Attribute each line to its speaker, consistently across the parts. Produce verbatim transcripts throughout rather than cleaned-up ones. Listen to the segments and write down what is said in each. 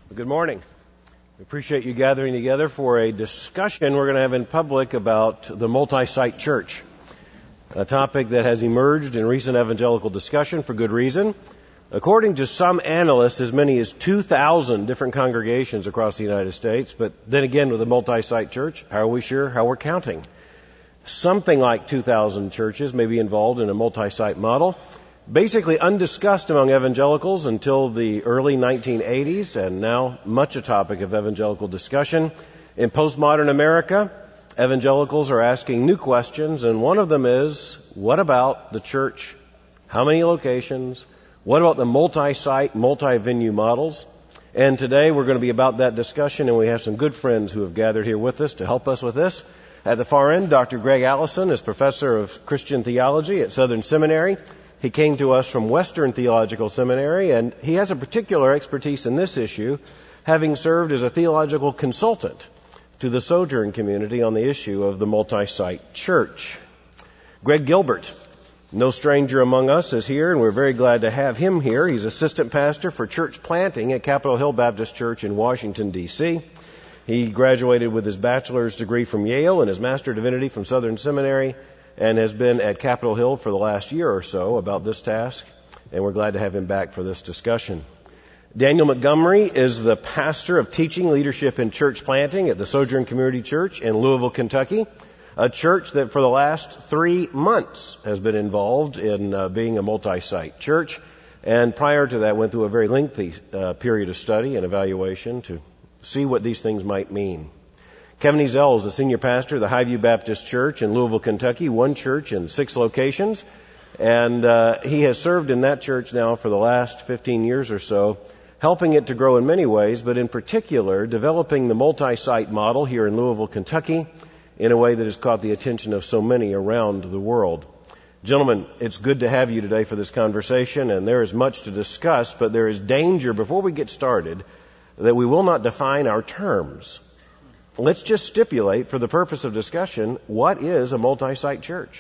Speaker 1: Good morning. We appreciate you gathering together for a discussion we're going to have in public about the multi-site church, a topic that has emerged in recent evangelical discussion for good reason. According to some analysts, as many as two thousand different congregations across the United States, but then again with a multi-site church, how are we sure how we're counting? Something like two thousand churches may be involved in a multi-site model. Basically undiscussed among evangelicals until the early nineteen eighties, and now much a topic of evangelical discussion. In postmodern America, evangelicals are asking new questions, and one of them is, what about the church? How many locations? What about the multi-site, multi-venue models? And today we're going to be about that discussion, and we have some good friends who have gathered here with us to help us with this. At the far end, Doctor Greg Allison is professor of Christian theology at Southern Seminary. He came to us from Western Theological Seminary, and he has a particular expertise in this issue, having served as a theological consultant to the Sojourn community on the issue of the multi-site church. Greg Gilbert, no stranger among us, is here, and we're very glad to have him here. He's assistant pastor for church planting at Capitol Hill Baptist Church in Washington, D C He graduated with his bachelor's degree from Yale and his master of divinity from Southern Seminary, and has been at Capitol Hill for the last year or so about this task, and we're glad to have him back for this discussion. Daniel Montgomery is the pastor of teaching, leadership, and church planting at the Sojourn Community Church in Louisville, Kentucky, a church that for the last three months has been involved in uh, being a multi-site church, and prior to that went through a very lengthy uh, period of study and evaluation to see what these things might mean. Kevin Ezell is a senior pastor of the Highview Baptist Church in Louisville, Kentucky, one church in six locations. And uh, he has served in that church now for the last fifteen years or so, helping it to grow in many ways, but in particular, developing the multi-site model here in Louisville, Kentucky, in a way that has caught the attention of so many around the world. Gentlemen, it's good to have you today for this conversation, and there is much to discuss, but there is danger before we get started that we will not define our terms. Let's just stipulate, for the purpose of discussion, what is a multi-site church?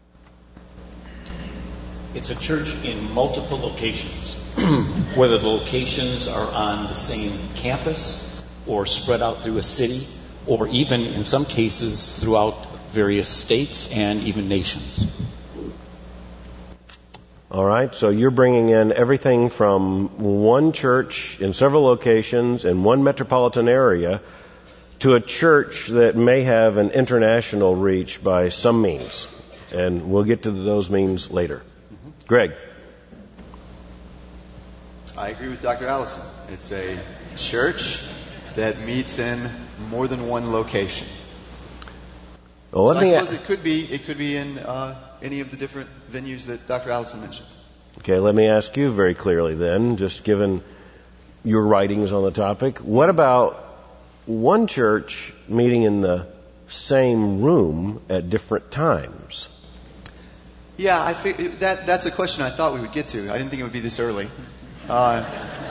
Speaker 2: It's a church in multiple locations, whether the locations are on the same campus or spread out through a city, or even, in some cases, throughout various states and even nations.
Speaker 1: All right, so you're bringing in everything from one church in several locations in one metropolitan area to a church that may have an international reach by some means. And we'll get to those means later. Mm-hmm. Greg.
Speaker 3: I agree with Doctor Allison. It's a church that meets in more than one location.
Speaker 1: Well, let
Speaker 3: so
Speaker 1: me
Speaker 3: I suppose a- it could be it could be in uh, any of the different venues that Doctor Allison mentioned.
Speaker 1: Okay, let me ask you very clearly then, just given your writings on the topic, what about one church meeting in the same room at different times?
Speaker 3: Yeah, I fig- that that's a question I thought we would get to. I didn't think it would be this early. Uh,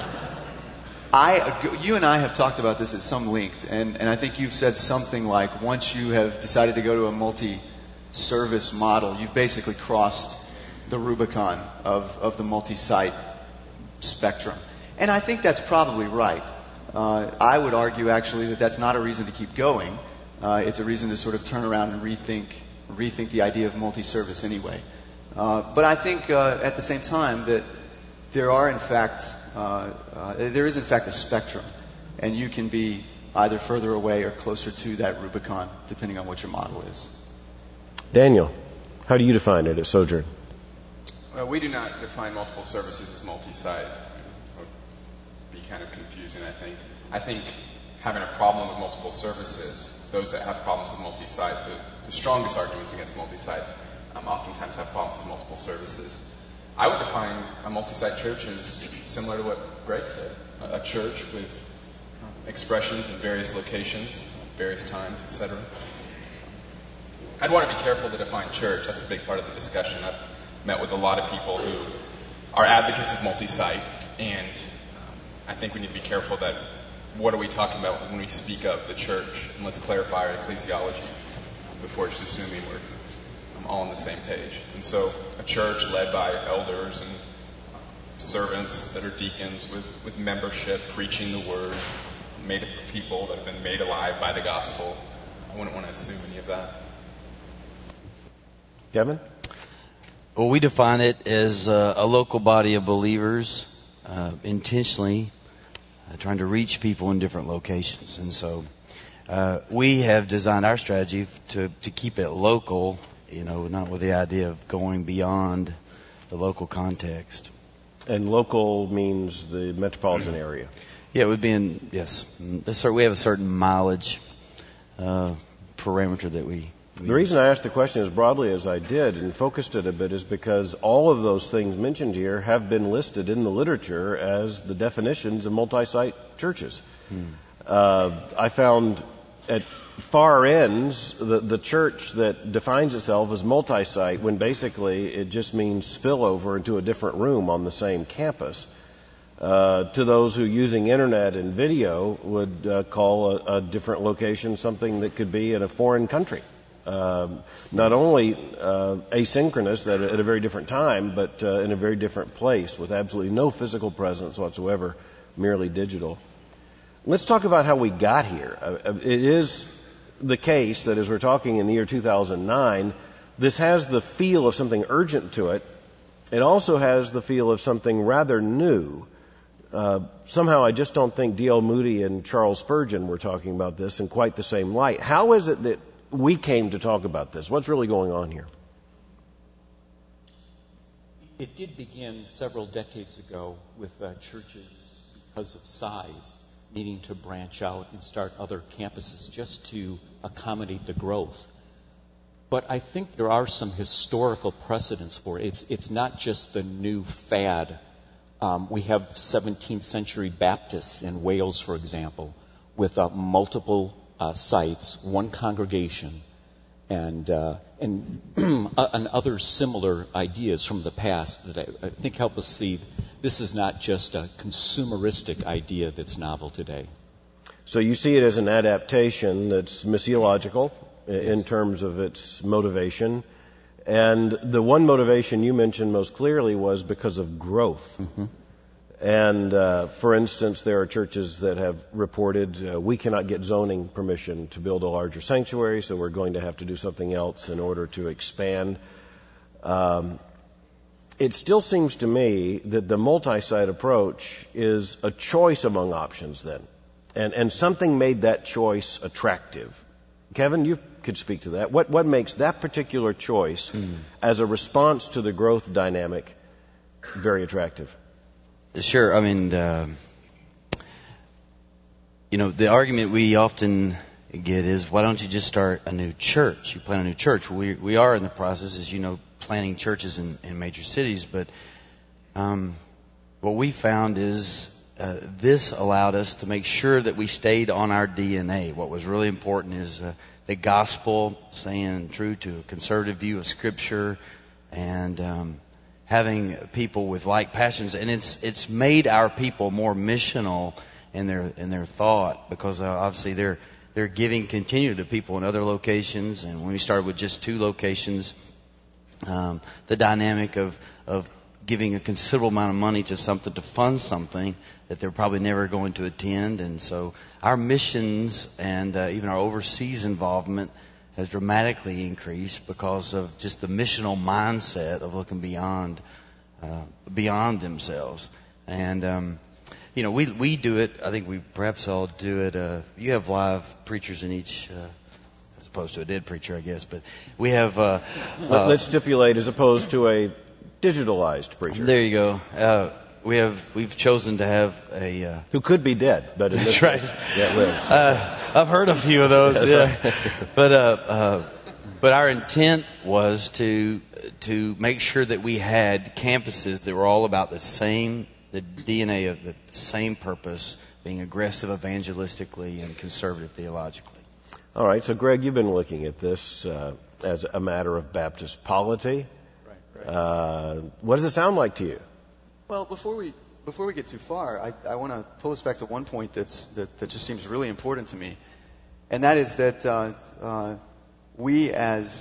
Speaker 3: I, you and I have talked about this at some length, and, and I think you've said something like once you have decided to go to a multi-service model, you've basically crossed the Rubicon of, of the multi-site spectrum. And I think that's probably right. Uh, I would argue, actually, that that's not a reason to keep going. Uh, it's a reason to sort of turn around and rethink rethink the idea of multi-service anyway. Uh, but I think uh, at the same time that there are, in fact, uh, uh, there is, in fact, a spectrum. And you can be either further away or closer to that Rubicon, depending on what your model is.
Speaker 1: Daniel, how do you define it at Sojourn?
Speaker 4: Well, we do not define multiple services as multi-site. Be kind of confusing, I think. I think having a problem with multiple services, those that have problems with multi-site, the, the strongest arguments against multi-site um, oftentimes have problems with multiple services. I would define a multi-site church as similar to what Greg said, a, a church with um, expressions in various locations, various times, et cetera. I'd want to be careful to define church. That's a big part of the discussion. I've met with a lot of people who are advocates of multi-site, and I think we need to be careful that what are we talking about when we speak of the church, and let's clarify our ecclesiology before just assuming we're um, all on the same page. And so a church led by elders and servants that are deacons with, with membership, preaching the word, made up of people that have been made alive by the gospel. I wouldn't want to assume any of that.
Speaker 1: Kevin?
Speaker 5: Well, we define it as uh, a local body of believers uh, intentionally uh, trying to reach people in different locations. And so uh, we have designed our strategy to, to keep it local, you know, not with the idea of going beyond the local context.
Speaker 1: And local means the metropolitan area.
Speaker 5: Yeah, it would be in, yes. We have a certain mileage uh, parameter that we... we
Speaker 1: The reason I asked the question as broadly as I did and focused it a bit is because all of those things mentioned here have been listed in the literature as the definitions of multi-site churches. Hmm. Uh, I found at far ends the, the church that defines itself as multi-site when basically it just means spillover into a different room on the same campus. Uh, to those who using internet and video would uh, call a, a different location something that could be in a foreign country. Uh, not only uh, asynchronous at a, at a very different time, but uh, in a very different place with absolutely no physical presence whatsoever, merely digital. Let's talk about how we got here. Uh, it is the case that as we're talking in the year two thousand nine, this has the feel of something urgent to it. It also has the feel of something rather new. Uh, somehow I just don't think D L Moody and Charles Spurgeon were talking about this in quite the same light. How is it that we came to talk about this? What's really going on here?
Speaker 2: It did begin several decades ago with uh, churches, because of size, needing to branch out and start other campuses just to accommodate the growth. But I think there are some historical precedents for it. It's, it's not just the new fad. Um, we have seventeenth century Baptists in Wales, for example, with uh, multiple uh, sites, one congregation, and uh, and, and other similar ideas from the past that I, I think help us see this is not just a consumeristic idea that's novel today.
Speaker 1: So you see it as an adaptation that's missiological in
Speaker 2: Yes.
Speaker 1: terms of its motivation. And the one motivation you mentioned most clearly was because of growth.
Speaker 2: Mm-hmm.
Speaker 1: And, uh, for instance, there are churches that have reported uh, we cannot get zoning permission to build a larger sanctuary, so we're going to have to do something else in order to expand. Um, it still seems to me that the multi-site approach is a choice among options then. And, and something made that choice attractive. Kevin, you could speak to that. What, what makes that particular choice mm. as a response to the growth dynamic very attractive?
Speaker 5: Sure. I mean, uh, you know, the argument we often get is, why don't you just start a new church? You plant a new church. We we are in the process, as you know, planting churches in, in major cities. But um, what we found is uh, this allowed us to make sure that we stayed on our D N A. What was really important is uh, the gospel, staying true to a conservative view of Scripture, and um, having people with like passions. And it's it's made our people more missional in their in their thought, because uh, obviously they're they're giving continue to people in other locations. And when we started with just two locations, um, the dynamic of of giving a considerable amount of money to something to fund something that they're probably never going to attend. And so our missions and uh, even our overseas involvement has dramatically increased because of just the missional mindset of looking beyond uh, beyond themselves. And um, you know, we we do it. I think we perhaps all do it. Uh, you have live preachers in each, uh, as opposed to a dead preacher, I guess. But we have. Uh, uh,
Speaker 1: Let's stipulate, as opposed to a digitalized preacher.
Speaker 5: There you go. Uh, we have we've chosen to have a uh,
Speaker 1: who could be dead, but in
Speaker 5: that's
Speaker 1: this
Speaker 5: right.
Speaker 1: case, yeah, lives.
Speaker 5: Uh, I've heard a few of those.
Speaker 1: That's
Speaker 5: yeah.
Speaker 1: right.
Speaker 5: But uh, uh, but our intent was to to make sure that we had campuses that were all about the same, the D N A of the same purpose, being aggressive evangelistically and conservative theologically.
Speaker 1: All right. So, Greg, you've been looking at this uh, as a matter of Baptist polity.
Speaker 3: Right, right.
Speaker 1: Uh, what does it sound like to you?
Speaker 3: Well, before we before we get too far, I, I want to pull us back to one point that's that, that just seems really important to me, and that is that uh, uh, we as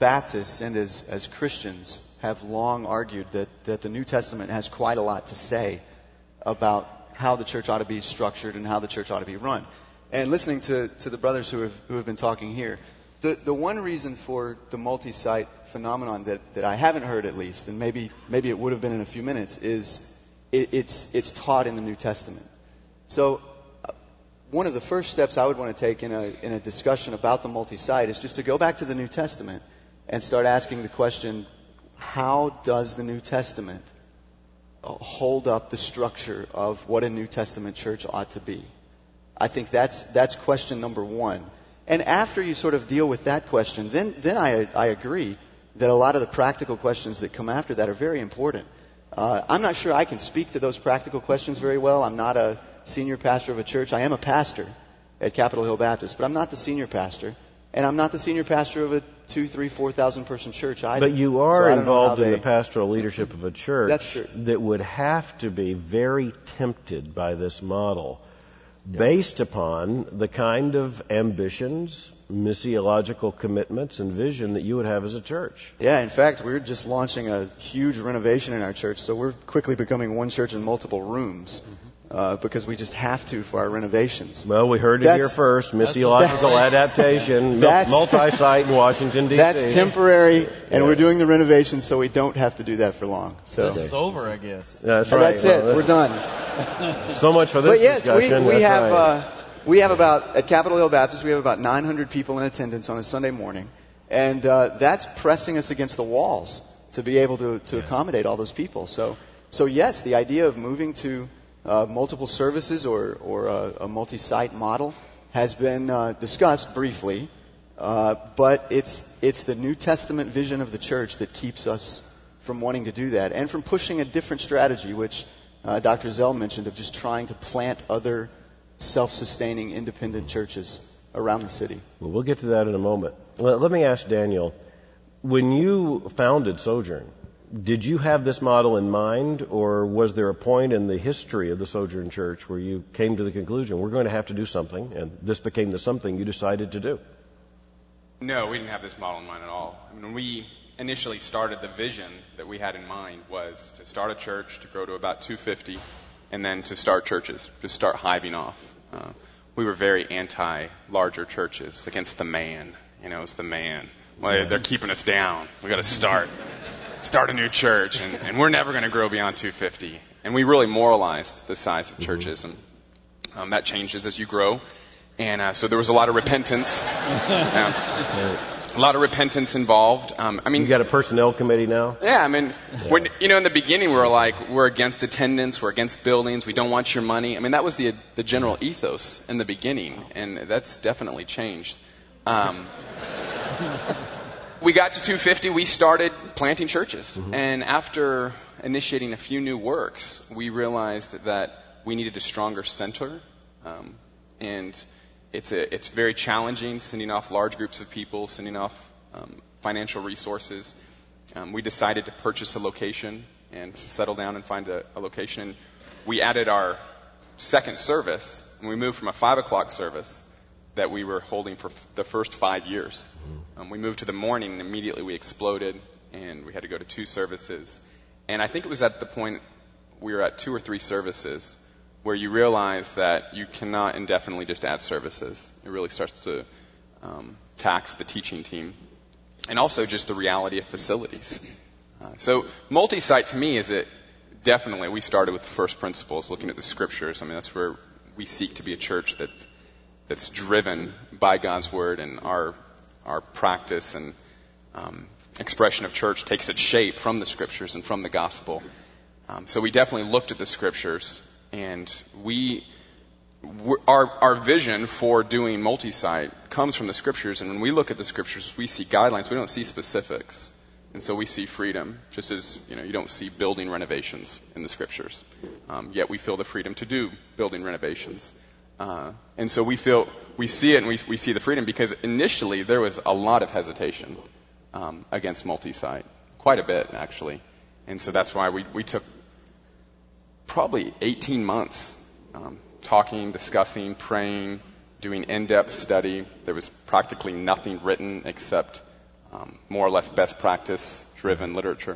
Speaker 3: Baptists and as, as Christians have long argued that, that the New Testament has quite a lot to say about how the church ought to be structured and how the church ought to be run. And listening to, to the brothers who have, who have been talking here, the, the one reason for the multi-site phenomenon that, that I haven't heard at least, and maybe, maybe it would have been in a few minutes, is it, it's, it's taught in the New Testament. So uh, one of the first steps I would want to take in a, in a discussion about the multi-site is just to go back to the New Testament and start asking the question, how does the New Testament hold up the structure of what a New Testament church ought to be? I think that's that's question number one. And after you sort of deal with that question, then then I I agree that a lot of the practical questions that come after that are very important. Uh, I'm not sure I can speak to those practical questions very well. I'm not a senior pastor of a church. I am a pastor at Capitol Hill Baptist, but I'm not the senior pastor. And I'm not the senior pastor of a two, three, four thousand person church either.
Speaker 1: But you are
Speaker 3: so
Speaker 1: involved
Speaker 3: they,
Speaker 1: in the pastoral leadership of a church
Speaker 3: that's true.
Speaker 1: that would have to be very tempted by this model, yeah. based upon the kind of ambitions, missiological commitments, and vision that you would have as a church.
Speaker 3: Yeah, in fact, we're just launching a huge renovation in our church, so we're quickly becoming one church in multiple rooms. Mm-hmm. Uh, because we just have to for our renovations.
Speaker 1: Well, we heard it that's, here first. Missiological adaptation, multi-site in Washington, D C
Speaker 3: That's temporary, and yeah. we're doing the renovations so we don't have to do that for long. So
Speaker 5: this is over, I guess.
Speaker 1: Yeah, that's right.
Speaker 3: That's
Speaker 1: well,
Speaker 3: it. We're done.
Speaker 1: So much for this
Speaker 3: but yes,
Speaker 1: discussion.
Speaker 3: We, we have
Speaker 1: right.
Speaker 3: uh, we have about at Capitol Hill Baptist we have about nine hundred people in attendance on a Sunday morning, and uh, that's pressing us against the walls to be able to to yeah. accommodate all those people. So so yes, the idea of moving to Uh, multiple services or, or a, a multi-site model has been uh, discussed briefly, uh, but it's it's the New Testament vision of the church that keeps us from wanting to do that and from pushing a different strategy, which uh, Doctor Zell mentioned, of just trying to plant other self-sustaining independent churches around the city.
Speaker 1: Well, we'll get to that in a moment. Well, let me ask Daniel, when you founded Sojourn, did you have this model in mind, or was there a point in the history of the Sojourn Church where you came to the conclusion, we're going to have to do something, and this became the something you decided to do?
Speaker 4: No, we didn't have this model in mind at all. I mean, when we initially started, the vision that we had in mind was to start a church, to grow to about two hundred fifty, and then to start churches, to start hiving off. Uh, we were very anti-larger churches, against the man. You know, it's the man. Well, they're keeping us down. We got to start. Start a new church, and, and we're never going to grow beyond two hundred fifty. And we really moralized the size of churches, and um, that changes as you grow. And uh, so there was a lot of repentance, um, a lot of repentance involved. Um, I mean,
Speaker 1: you got a personnel committee now?
Speaker 4: Yeah, I mean, yeah. when you know, in the beginning, we were like, we're against attendance, we're against buildings, we don't want your money. I mean, that was the the general ethos in the beginning, and that's definitely changed. Um, We got to two hundred fifty, we started planting churches. Mm-hmm. And after initiating a few new works, we realized that we needed a stronger center. Um, and it's a, it's very challenging sending off large groups of people, sending off um, financial resources. Um, we decided to purchase a location and settle down and find a, a location. And we added our second service, and we moved from a five o'clock service that we were holding for f- the first five years. Um, we moved to the morning, and immediately we exploded, and we had to go to two services. And I think it was at the point we were at two or three services where you realize that you cannot indefinitely just add services. It really starts to um, tax the teaching team. And also just the reality of facilities. Uh, so multi-site to me is it definitely, we started with the first principles, looking at the scriptures. I mean, that's where we seek to be a church that that's driven by God's word, and our our practice and um, expression of church takes its shape from the scriptures and from the gospel. Um, so we definitely looked at the scriptures, and we our our vision for doing multi-site comes from the scriptures. And when we look at the scriptures, we see guidelines. We don't see specifics, and so we see freedom. Just as you know, you don't see building renovations in the scriptures, um, yet we feel the freedom to do building renovations. Uh, and so we feel, we see it and we, we see the freedom, because initially there was a lot of hesitation um, against multi-site, quite a bit actually. And so that's why we, we took probably eighteen months um, talking, discussing, praying, doing in-depth study. There was practically nothing written except um, more or less best practice driven literature.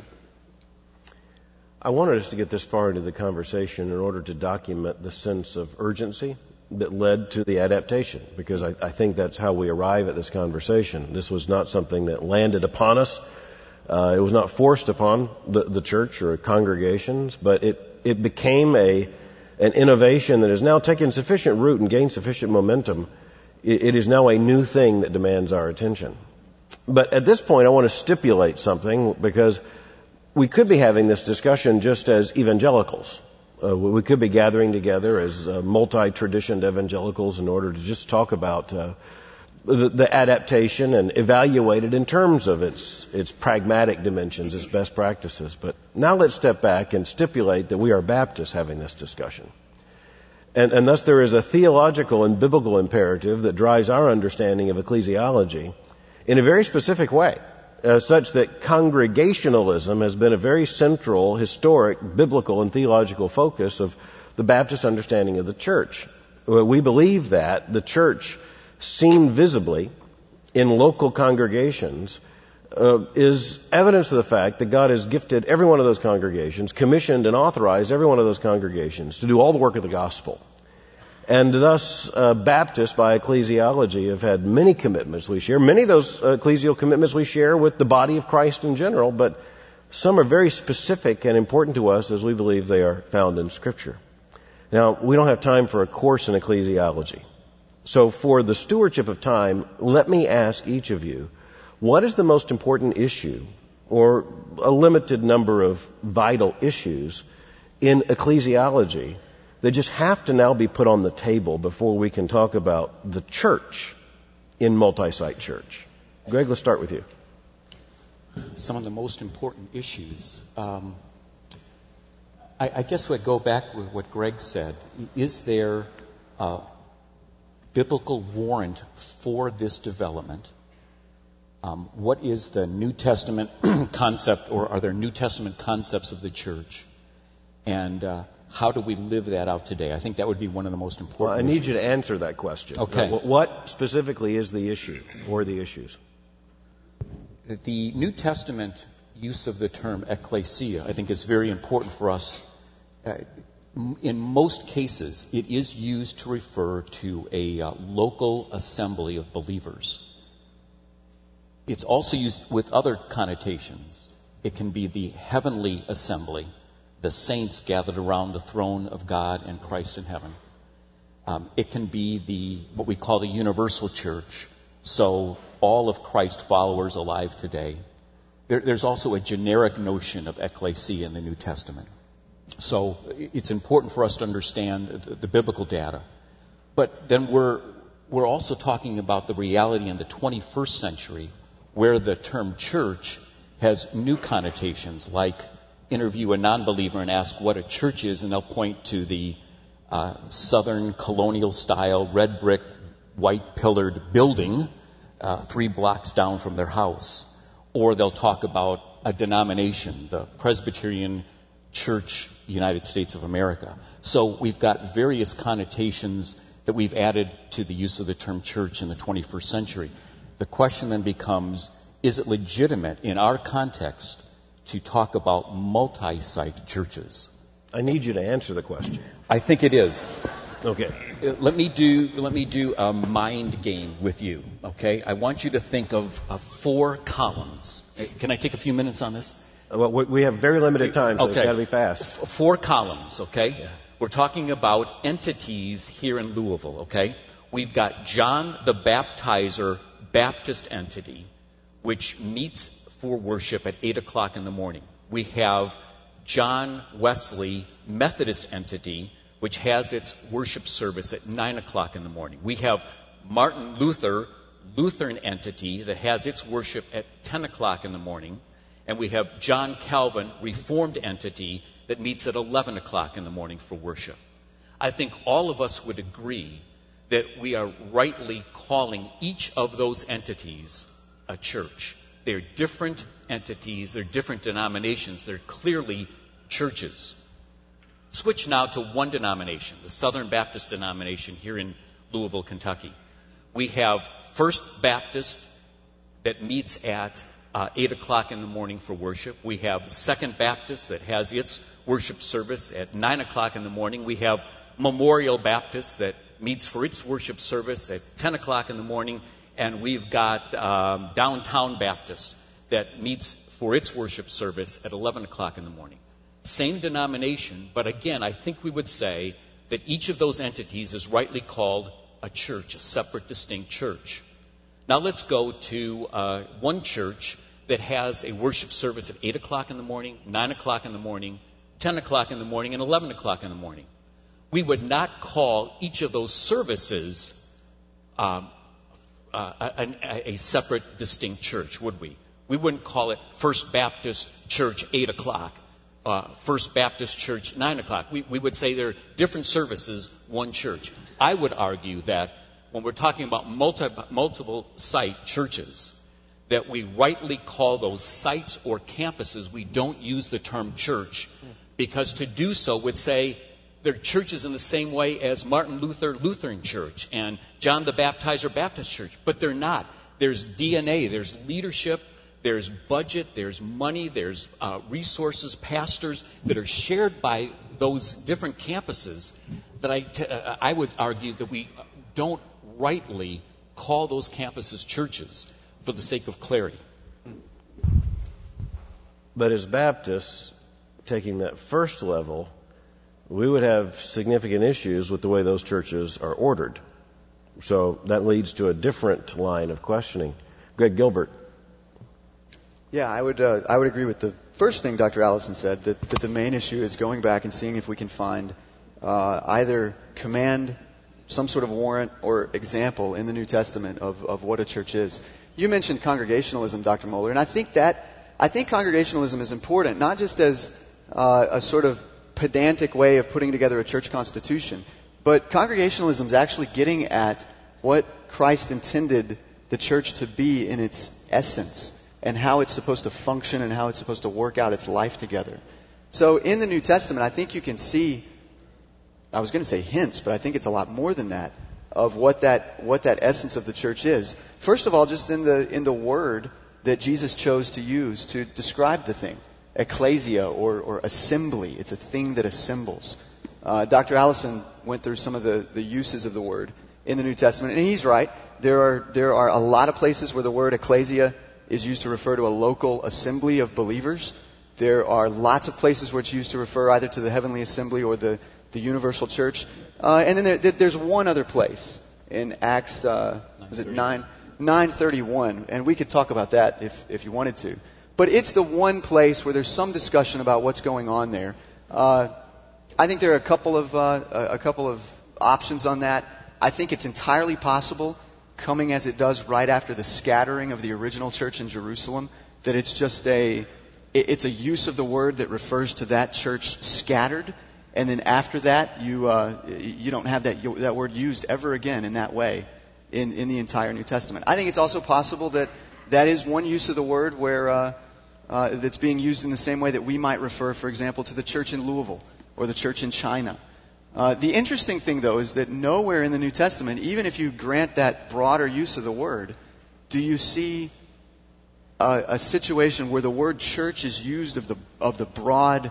Speaker 1: I wanted us to get this far into the conversation in order to document the sense of urgency that led to the adaptation, because I, I think that's how we arrive at this conversation. This was not something that landed upon us. Uh, it was not forced upon the, the church or congregations, but it, it became a an innovation that has now taken sufficient root and gained sufficient momentum. It, it is now a new thing that demands our attention. But at this point, I want to stipulate something, because we could be having this discussion just as evangelicals. Uh, we could be gathering together as uh, multi-traditioned evangelicals in order to just talk about uh, the, the adaptation and evaluate it in terms of its its pragmatic dimensions, its best practices. But now let's step back and stipulate that we are Baptists having this discussion. And, and thus there is a theological and biblical imperative that drives our understanding of ecclesiology in a very specific way. Uh, such that congregationalism has been a very central, historic, biblical, and theological focus of the Baptist understanding of the church. We believe that the church, seen visibly in local congregations, uh, is evidence of the fact that God has gifted every one of those congregations, commissioned and authorized every one of those congregations to do all the work of the gospel. And thus, uh, Baptists, by ecclesiology, have had many commitments we share. Many of those uh, ecclesial commitments we share with the body of Christ in general, but some are very specific and important to us as we believe they are found in Scripture. Now, we don't have time for a course in ecclesiology. So for the stewardship of time, let me ask each of you, what is the most important issue, or a limited number of vital issues in ecclesiology that just have to now be put on the table before we can talk about the church in multi-site church? Greg, let's start with you.
Speaker 2: Some of the most important issues. Um, I, I guess we'd go back with what Greg said. Is there a biblical warrant for this development? Um, what is the New Testament concept, or are there New Testament concepts of the church? And uh, how do we live that out today? I think that would be one of the most important
Speaker 1: Well, I need
Speaker 2: issues.
Speaker 1: you to answer that question.
Speaker 2: Okay.
Speaker 1: What specifically is the issue, or the issues?
Speaker 2: The New Testament use of the term ecclesia, I think, is very important for us. Uh, in most cases, it is used to refer to a uh, local assembly of believers. It's also used with other connotations. It can be the heavenly assembly, the saints gathered around the throne of God and Christ in heaven. Um, it can be the what we call the universal church, so all of Christ's followers alive today. There, there's also a generic notion of ecclesia in the New Testament. So it's important for us to understand the, the biblical data. But then we're we're also talking about the reality in the twenty-first century, where the term church has new connotations, like interview a non-believer and ask what a church is, and they'll point to the uh, southern colonial-style red brick, white-pillared building uh, three blocks down from their house. Or they'll talk about a denomination, the Presbyterian Church, United States of America. So we've got various connotations that we've added to the use of the term church in the twenty-first century. The question then becomes, is it legitimate in our context to talk about multi-site churches?
Speaker 1: I need you to answer the question.
Speaker 2: I think it is.
Speaker 1: Okay.
Speaker 2: Uh, Let me do let me do a mind game with you, okay? I want you to think of, of four columns. Uh, Can I take a few minutes on this?
Speaker 1: Well, we we have very limited time, so
Speaker 2: Okay.
Speaker 1: it's got to be fast.
Speaker 2: F- Four columns, okay? We're talking about entities here in Louisville, okay? We've got John the Baptizer Baptist entity, which meets for worship at eight o'clock in the morning. We have John Wesley Methodist entity, which has its worship service at nine o'clock in the morning. We have Martin Luther Lutheran entity that has its worship at ten o'clock in the morning. And we have John Calvin Reformed entity that meets at eleven o'clock in the morning for worship. I think all of us would agree that we are rightly calling each of those entities a church. They're different entities, they're different denominations, they're clearly churches. Switch now to one denomination, the Southern Baptist denomination here in Louisville, Kentucky. We have First Baptist that meets at uh, eight o'clock in the morning for worship. We have Second Baptist that has its worship service at nine o'clock in the morning. We have Memorial Baptist that meets for its worship service at ten o'clock in the morning. And we've got um, Downtown Baptist that meets for its worship service at eleven o'clock in the morning. Same denomination, but again, I think we would say that each of those entities is rightly called a church, a separate, distinct church. Now let's go to uh, one church that has a worship service at eight o'clock in the morning, nine o'clock in the morning, ten o'clock in the morning, and eleven o'clock in the morning. We would not call each of those services um, uh, a, a separate, distinct church, would we? We wouldn't call it First Baptist Church eight o'clock, uh, First Baptist Church nine o'clock. We, we would say they're different services, one church. I would argue that when we're talking about multi, multiple site churches, that we rightly call those sites or campuses. We don't use the term church, because to do so would say they're churches in the same way as Martin Luther Lutheran Church and John the Baptizer Baptist Church, but they're not. There's D N A, there's leadership, there's budget, there's money, there's uh, resources, pastors that are shared by those different campuses that I, t- uh, I would argue that we don't rightly call those campuses churches for the sake of clarity.
Speaker 1: But as Baptists, taking that first level, we would have significant issues with the way those churches are ordered. So that leads to a different line of questioning. Greg Gilbert.
Speaker 3: Yeah, I would uh, I would agree with the first thing Doctor Allison said, that, that the main issue is going back and seeing if we can find uh, either command, some sort of warrant or example in the New Testament of, of what a church is. You mentioned congregationalism, Doctor Moeller, and I think that I think congregationalism is important, not just as uh, a sort of pedantic way of putting together a church constitution, but congregationalism is actually getting at what Christ intended the church to be in its essence, and how it's supposed to function and how it's supposed to work out its life together. So in the New Testament, I think you can see, I was going to say hints, but I think it's a lot more than that, of what that what that essence of the church is. First of all, just in the in the word that Jesus chose to use to describe the thing. Ecclesia, or, or assembly. It's a thing that assembles. Uh, Doctor Allison went through some of the, the uses of the word in the New Testament, and he's right. There are there are a lot of places where the word ecclesia is used to refer to a local assembly of believers. There are lots of places where it's used to refer either to the heavenly assembly or the, the universal church. Uh, and then there, there's one other place in Acts, uh, was it nine nine thirty-one, and we could talk about that if if you wanted to. But it's the one place where there's some discussion about what's going on there. Uh, I think there are a couple of uh, a couple of options on that. I think it's entirely possible, coming as it does right after the scattering of the original church in Jerusalem, that it's just a it's a use of the word that refers to that church scattered, and then after that you uh, you don't have that that word used ever again in that way in in the entire New Testament. I think it's also possible that that is one use of the word where uh, uh, that's being used in the same way that we might refer, for example, to the church in Louisville or the church in China. Uh, the interesting thing, though, is that nowhere in the New Testament, even if you grant that broader use of the word, do you see a, a situation where the word church is used of the of the broad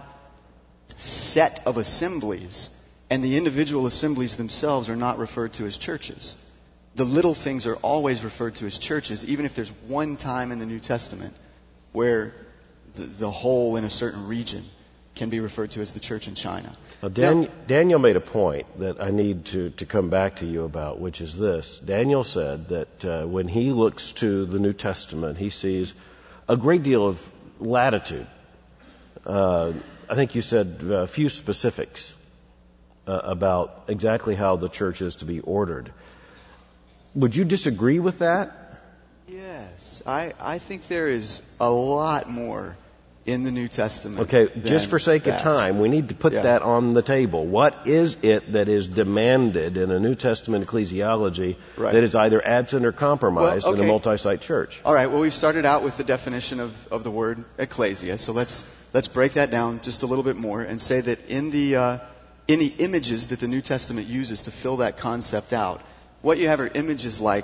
Speaker 3: set of assemblies, and the individual assemblies themselves are not referred to as churches. The little things are always referred to as churches, even if there's one time in the New Testament where the, the whole in a certain region can be referred to as the church in China.
Speaker 1: Now, Dan, now, Daniel made a point that I need to, to come back to you about, which is this. Daniel said that uh, when he looks to the New Testament, he sees a great deal of latitude. Uh, I think you said a few specifics uh, about exactly how the church is to be ordered. Would you disagree with that?
Speaker 3: Yes. I, I think there is a lot more in the New Testament.
Speaker 1: Okay, just for sake
Speaker 3: that.
Speaker 1: of time, we need to put
Speaker 3: yeah.
Speaker 1: that on the table. What is it that is demanded in a New Testament ecclesiology
Speaker 3: right.
Speaker 1: that is either absent or compromised
Speaker 3: well, okay.
Speaker 1: in a multi-site church?
Speaker 3: All right, well, we've started out with the definition of, of the word ecclesia, so let's let's break that down just a little bit more and say that in the uh, in the images that the New Testament uses to fill that concept out, what you have are images like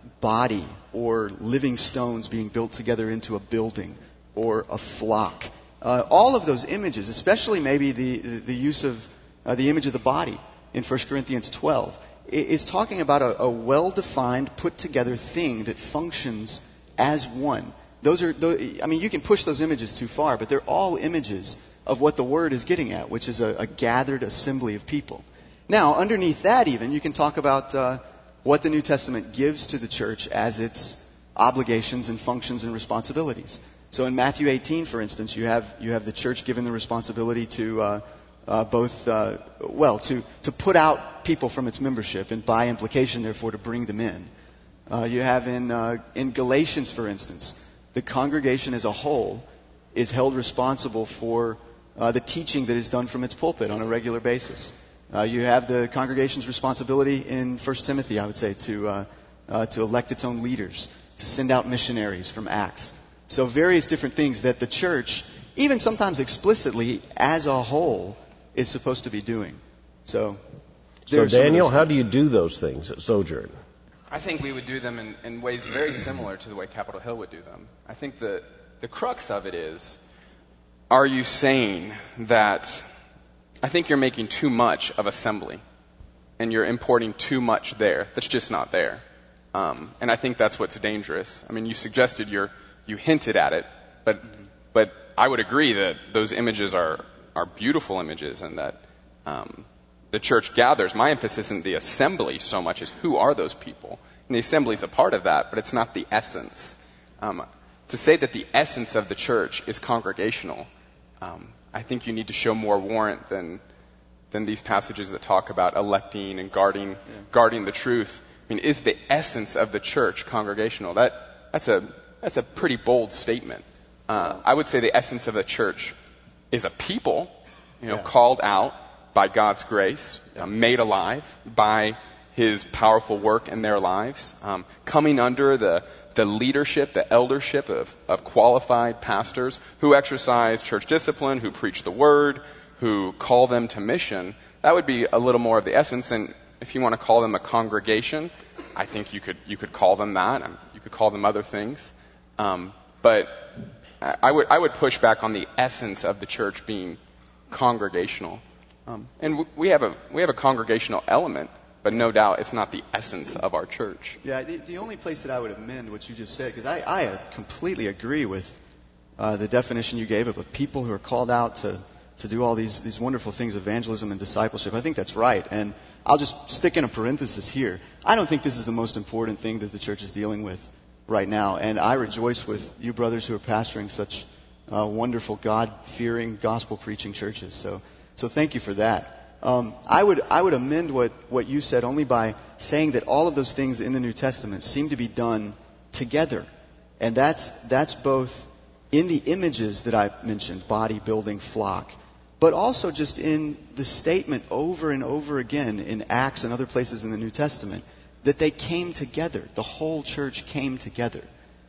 Speaker 3: body or living stones being built together into a building or a flock. Uh, all of those images, especially maybe the, the use of uh, the image of the body in First Corinthians twelve, is talking about a, a well-defined, put-together thing that functions as one. Those are, those, I mean, you can push those images too far, but they're all images of what the Word is getting at, which is a, a gathered assembly of people. Now, underneath that even, you can talk about uh, what the New Testament gives to the church as its obligations and functions and responsibilities. So in Matthew eighteen, for instance, you have you have the church given the responsibility to uh, uh, both, uh, well, to, to put out people from its membership and by implication, therefore, to bring them in. Uh, you have in uh, in Galatians, for instance, the congregation as a whole is held responsible for uh, the teaching that is done from its pulpit on a regular basis. Uh, you have the congregation's responsibility in First Timothy, I would say, to uh, uh, to elect its own leaders, to send out missionaries from Acts. So various different things that the church, even sometimes explicitly, as a whole, is supposed to be doing. So,
Speaker 1: so Daniel, how do you do those things at Sojourn?
Speaker 4: I think we would do them in, in ways very similar to the way Capitol Hill would do them. I think the, the crux of it is, are you saying that, I think you're making too much of assembly, and you're importing too much there that's just not there. Um, and I think that's what's dangerous. I mean, you suggested you're, you hinted at it, but, but I would agree that those images are, are beautiful images, and that, um, the church gathers. My emphasis isn't the assembly so much as who are those people. And the assembly is a part of that, but it's not the essence. Um, to say that the essence of the church is congregational, um, I think you need to show more warrant than than these passages that talk about electing and guarding yeah. guarding the truth. I mean, is the essence of the church congregational? That that's a that's a pretty bold statement. Uh, I would say the essence of the church is a people, you know, yeah. called out by God's grace, uh, made alive by His powerful work in their lives, um, coming under the, the leadership, the eldership of, of qualified pastors who exercise church discipline, who preach the word, who call them to mission. That would be a little more of the essence. And if you want to call them a congregation, I think you could you could call them that. Um, you could call them other things. Um, but I would I would push back on the essence of the church being congregational. Um, and w- we have a we have a congregational element, but no doubt it's not the essence of our church.
Speaker 3: Yeah, the, the only place that I would amend what you just said, because I, I completely agree with uh, the definition you gave of, of people who are called out to, to do all these, these wonderful things, evangelism and discipleship. I think that's right. And I'll just stick in a parenthesis here. I don't think this is the most important thing that the church is dealing with right now. And I rejoice with you brothers who are pastoring such uh, wonderful, God-fearing, gospel-preaching churches. So. So thank you for that. Um, I would I would amend what, what you said only by saying that all of those things in the New Testament seem to be done together. And that's that's both in the images that I mentioned, body, building, flock, but also just in the statement over and over again in Acts and other places in the New Testament that they came together. The whole church came together.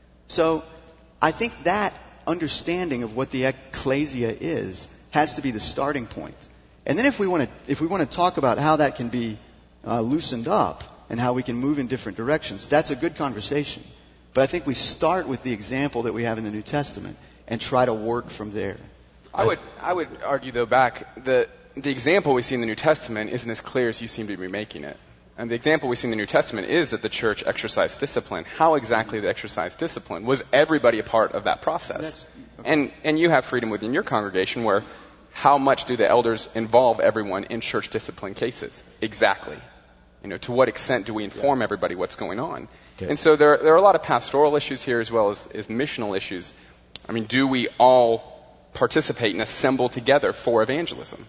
Speaker 3: So I think that understanding of what the ecclesia is has to be the starting point. And then if we want to if we want to talk about how that can be uh, loosened up and how we can move in different directions, that's a good conversation. But I think we start with the example that we have in the New Testament and try to work from there.
Speaker 4: I would I would argue though back the the example we see in the New Testament isn't as clear as you seem to be making it. And the example we see in the New Testament is that the church exercised discipline. How exactly they exercised discipline? Was everybody a part of that process?
Speaker 3: That's, okay.
Speaker 4: And and you have freedom within your congregation where how much do the elders involve everyone in church discipline cases? Exactly. You know, to what extent do we inform yeah. everybody what's going on? Okay. And so there there are a lot of pastoral issues here as well as, as missional issues. I mean, do we all participate and assemble together for evangelism?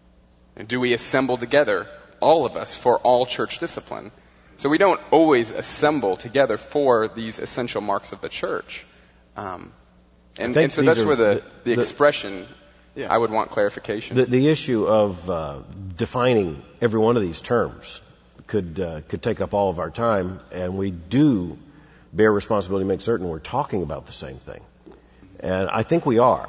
Speaker 4: And do we assemble together, all of us, for all church discipline? So we don't always assemble together for these essential marks of the church. Um, and, and so that's where the, the, the expression, yeah. I would want clarification.
Speaker 1: The, the issue of uh, defining every one of these terms could uh, could take up all of our time, and we do bear responsibility to make certain we're talking about the same thing. And I think we are.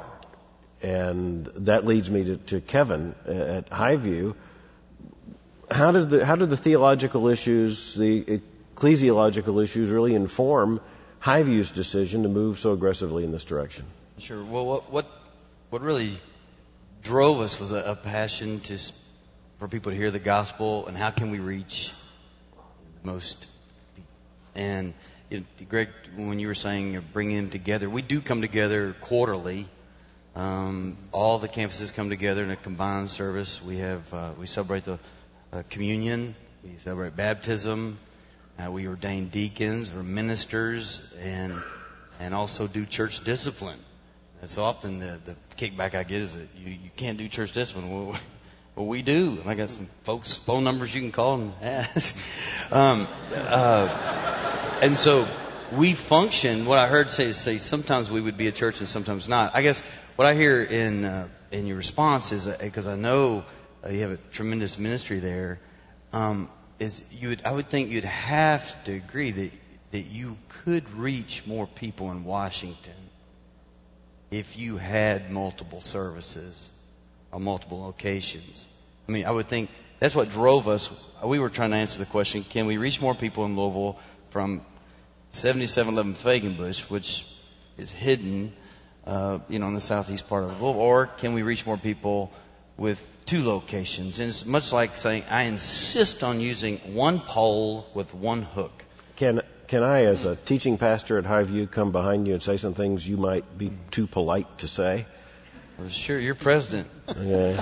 Speaker 1: And that leads me to, to Kevin at Highview. How did the how did the theological issues, the ecclesiological issues really inform Highview's decision to move so aggressively in this direction?
Speaker 5: Sure. Well, what what, what really drove us was a, a passion to for people to hear the gospel, and how can we reach most people. And you know, Greg, when you were saying you're bringing them together, we do come together quarterly. Um, all the campuses come together in a combined service. We have uh, we celebrate the uh, communion, we celebrate baptism, uh, we ordain deacons or ministers, and and also do church discipline. That's often the, the kickback I get is that you, you can't do church discipline. Well, well, we do. I got some folks' phone numbers you can call and ask. um, uh, and so we function. What I heard say is say sometimes we would be a church and sometimes not. I guess what I hear in uh, in your response is because I know uh, you have a tremendous ministry there. Um, is you would I would think you'd have to agree that that you could reach more people in Washington if you had multiple services or multiple locations. I mean, I would think that's what drove us. We were trying to answer the question, can we reach more people in Louisville from seventy-seven eleven Fagenbush, which is hidden, uh, you know, in the southeast part of Louisville, or can we reach more people with two locations? And it's much like saying, I insist on using one pole with one hook.
Speaker 1: Can Can I, as a teaching pastor at Highview, come behind you and say some things you might be too polite to say?
Speaker 5: Well, sure, you're president.
Speaker 1: Okay.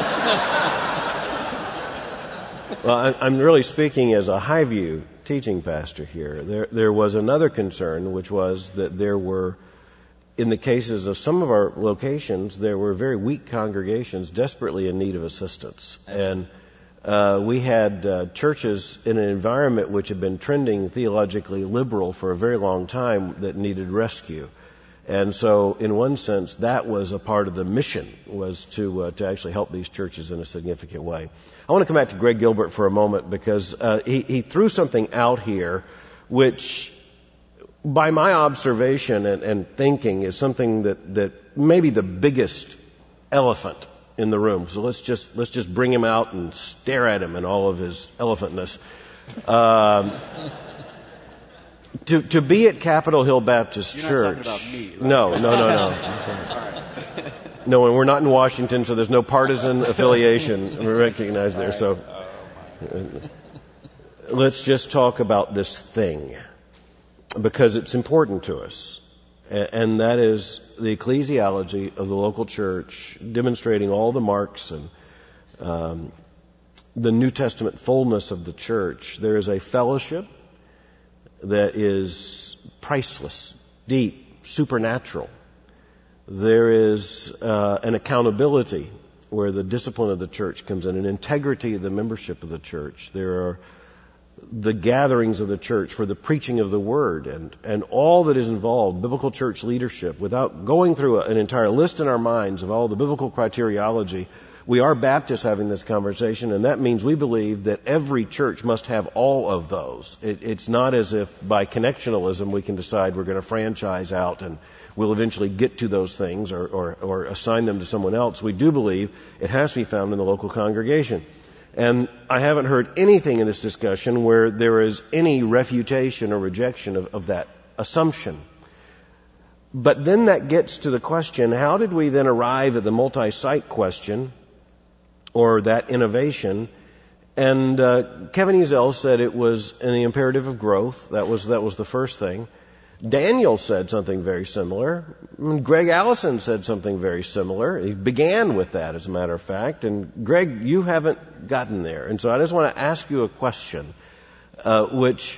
Speaker 1: Well, I'm really speaking as a Highview teaching pastor here. There, there was another concern, which was that there were, in the cases of some of our locations, there were very weak congregations desperately in need of assistance. And Uh, we had uh, churches in an environment which had been trending theologically liberal for a very long time that needed rescue. And so, in one sense, that was a part of the mission, was to uh, to actually help these churches in a significant way. I want to come back to Greg Gilbert for a moment because uh, he, he threw something out here which, by my observation and, and thinking, is something that, that may be the biggest elephant in the room. So let's just let's just bring him out and stare at him in all of his elephantness. Um, to to be at Capitol Hill Baptist
Speaker 3: You're
Speaker 1: Church.
Speaker 3: not talking about me, right?
Speaker 1: No, no, no, no. No, and we're not in Washington, so there's no partisan affiliation we recognize there. So let's just talk about this thing because it's important to us, and that is the ecclesiology of the local church, demonstrating all the marks and um, the New Testament fullness of the church. There is a fellowship that is priceless, deep, supernatural. There is uh, an accountability where the discipline of the church comes in, an integrity of the membership of the church. There are the gatherings of the church for the preaching of the word and, and all that is involved, biblical church leadership. Without going through an entire list in our minds of all the biblical criteriology, we are Baptists having this conversation, and that means we believe that every church must have all of those. It, it's not as if by connectionalism we can decide we're going to franchise out and we'll eventually get to those things or, or, or assign them to someone else. We do believe it has to be found in the local congregation. And I haven't heard anything in this discussion where there is any refutation or rejection of, of that assumption. But then that gets to the question, how did we then arrive at the multi-site question or that innovation? And uh, Kevin Ezell said it was in the imperative of growth. That was that was the first thing. Daniel said something very similar. Greg Allison said something very similar. He began with that, as a matter of fact. And Greg, you haven't gotten there. And so I just want to ask you a question, uh, which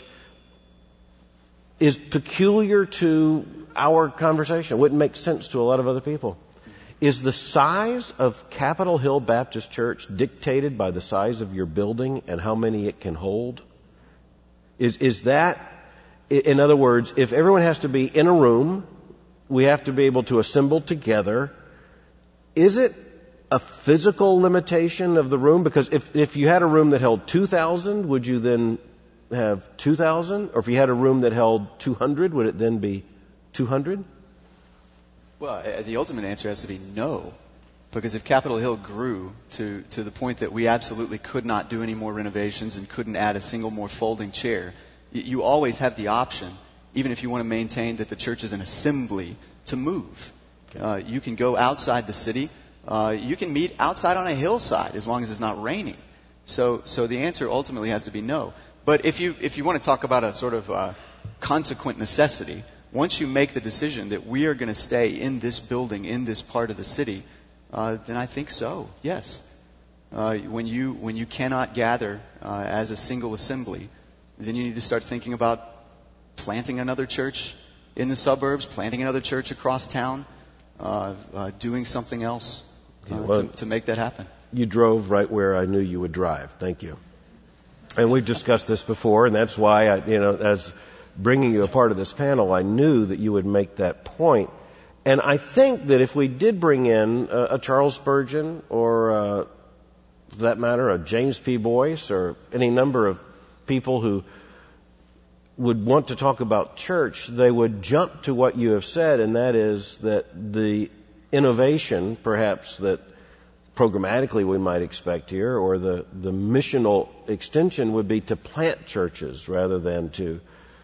Speaker 1: is peculiar to our conversation. It wouldn't make sense to a lot of other people. Is the size of Capitol Hill Baptist Church dictated by the size of your building and how many it can hold? Is is that... In other words, if everyone has to be in a room, we have to be able to assemble together. Is it a physical limitation of the room? Because if, if you had a room that held two thousand, would you then have two thousand? Or if you had a room that held two hundred, would it then be two hundred?
Speaker 3: Well, the ultimate answer has to be no. Because if Capitol Hill grew to, to the point that we absolutely could not do any more renovations and couldn't add a single more folding chair, you always have the option, even if you want to maintain that the church is an assembly, to move. Uh, you can go outside the city. Uh, you can meet outside on a hillside as long as it's not raining. So, so the answer ultimately has to be no. But if you if you want to talk about a sort of uh, consequent necessity, once you make the decision that we are going to stay in this building, in this part of the city, uh, then I think so. Yes. Uh, when you when you cannot gather uh, as a single assembly, then you need to start thinking about planting another church in the suburbs, planting another church across town, uh, uh, doing something else uh,
Speaker 1: well,
Speaker 3: to, to make that happen.
Speaker 1: You drove right where I knew you would drive. Thank you. And we've discussed this before, and that's why, I, you know, as bringing you a part of this panel, I knew that you would make that point. And I think that if we did bring in a, a Charles Spurgeon or, uh, for that matter, a James P. Boyce or any number of people who would want to talk about church, they would jump to what you have said, and that is that the innovation, perhaps, that programmatically we might expect here, or the, the missional extension would be to plant churches rather than to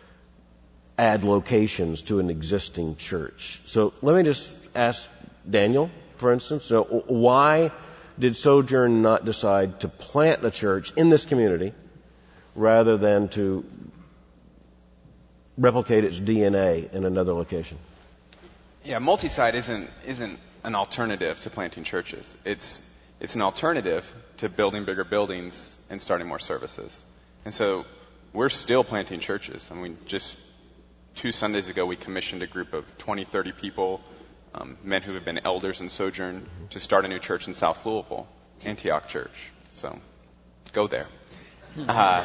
Speaker 1: add locations to an existing church. So let me just ask Daniel, for instance, so why did Sojourn not decide to plant a church in this community rather than to replicate its D N A in another location?
Speaker 4: Yeah, multi-site isn't isn't an alternative to planting churches. It's it's an alternative to building bigger buildings and starting more services. And so we're still planting churches. I mean, just two Sundays ago, we commissioned a group of twenty, thirty people, um, men who have been elders in Sojourn, to start a new church in South Louisville, Antioch Church. So go there. Uh,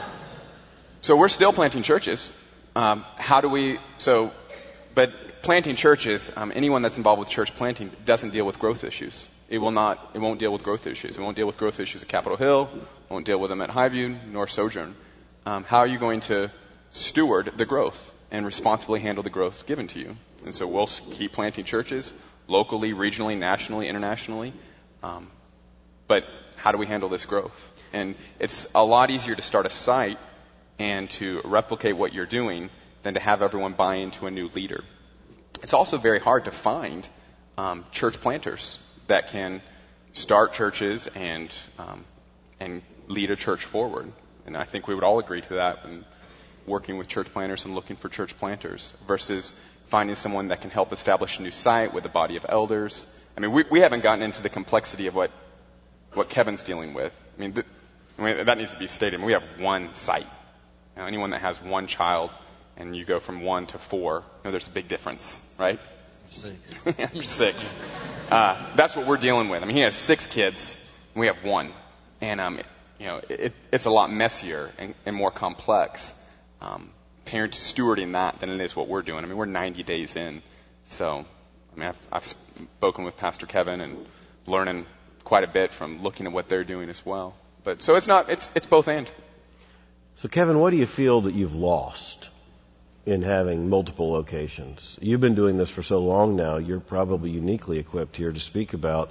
Speaker 4: so we're still planting churches. Um, how do we, so, but planting churches, um, anyone that's involved with church planting doesn't deal with growth issues. It will not, it won't deal with growth issues. It won't deal with growth issues at Capitol Hill, won't deal with them at Highview, nor Sojourn. Um, how are you going to steward the growth and responsibly handle the growth given to you? And so we'll keep planting churches locally, regionally, nationally, internationally. Um, but how do we handle this growth? And it's a lot easier to start a site and to replicate what you're doing than to have everyone buy into a new leader. It's also very hard to find um, church planters that can start churches and um, and lead a church forward. And I think we would all agree to that when working with church planters and looking for church planters versus finding someone that can help establish a new site with a body of elders. I mean, we, we haven't gotten into the complexity of what what Kevin's dealing with. I mean, th- I mean that needs to be stated. I mean, we have one site. You know, anyone that has one child and you go from one to four, you know, there's a big difference, right? Six. Six. Uh, that's what we're dealing with. I mean, he has six kids, and we have one. And, um, it, you know, it, it's a lot messier and, and more complex, um, parent stewarding that than it is what we're doing. I mean, we're ninety days in. So, I mean, I've, I've spoken with Pastor Kevin and learning quite a bit from looking at what they're doing as well. But, so it's not, it's, it's both and.
Speaker 1: So, Kevin, what do you feel that you've lost in having multiple locations? You've been doing this for so long now, you're probably uniquely equipped here to speak about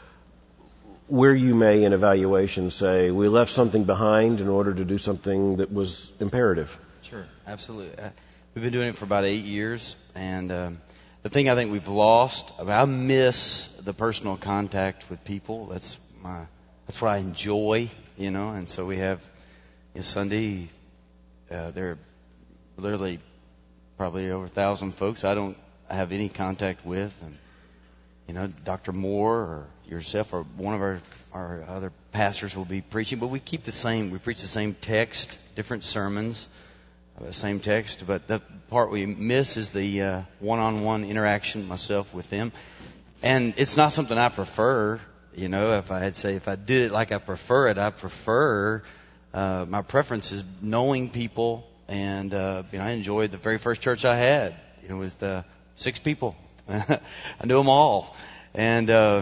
Speaker 1: where you may, in evaluation, say, we left something behind in order to do something that was imperative.
Speaker 5: Sure, absolutely. Uh, we've been doing it for about eight years, and um, the thing I think we've lost, I, mean, I miss the personal contact with people. That's my, that's what I enjoy, you know, and so we have This Sunday, uh, there are literally probably over a thousand folks I don't have any contact with, and you know, Doctor Moore or yourself or one of our our other pastors will be preaching, but we keep the same. We preach the same text, different sermons, uh, the same text. But the part we miss is the uh, one-on-one interaction myself with them, and it's not something I prefer. You know, if I had say if I did it like I prefer it, I prefer. Uh, my preference is knowing people, and uh, you know, I enjoyed the very first church I had, you know, with uh, six people. I knew them all, and uh,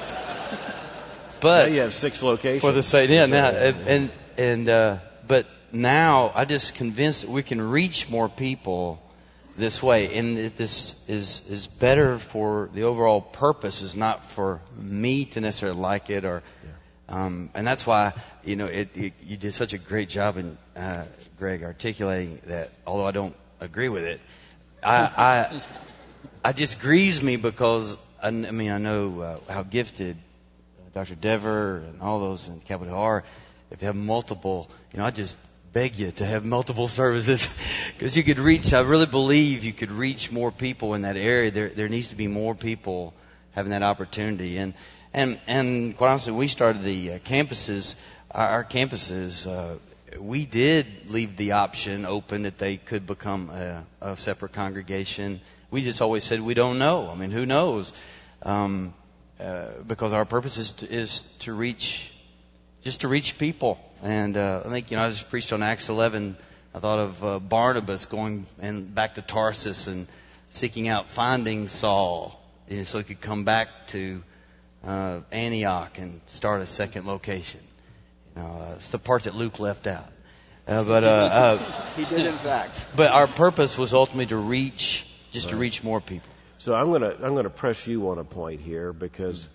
Speaker 5: but
Speaker 1: now you have six locations
Speaker 5: for the sake, yeah. Now and and uh, but now I just convinced that we can reach more people this way, and that this is is better for the overall purpose. Is not for me to necessarily like it or. Yeah. Um, and that's why, you know, it, it, you did such a great job in, uh, Greg, articulating that, although I don't agree with it, I, I, I just grieves me because, I, I mean, I know uh, how gifted Doctor Dever and all those in Capitol Hill are. If you have multiple, you know, I just beg you to have multiple services because you could reach, I really believe you could reach more people in that area. There, there needs to be more people having that opportunity. And, and, and quite honestly, we started the uh, campuses, our, our campuses, uh, we did leave the option open that they could become a, a separate congregation. We just always said we don't know. I mean, who knows? Um, uh, because our purpose is to, is to reach, just to reach people. And uh, I think, you know, I just preached on Acts eleven. I thought of uh, Barnabas going and back to Tarsus and seeking out, finding Saul, you know, so he could come back to uh, Antioch and start a second location. You know, uh, it's the part that Luke left out. Uh, but uh, uh,
Speaker 3: he did, in fact.
Speaker 5: But our purpose was ultimately to reach, just to reach more people.
Speaker 1: So I'm going to I'm going to press you on a point here, because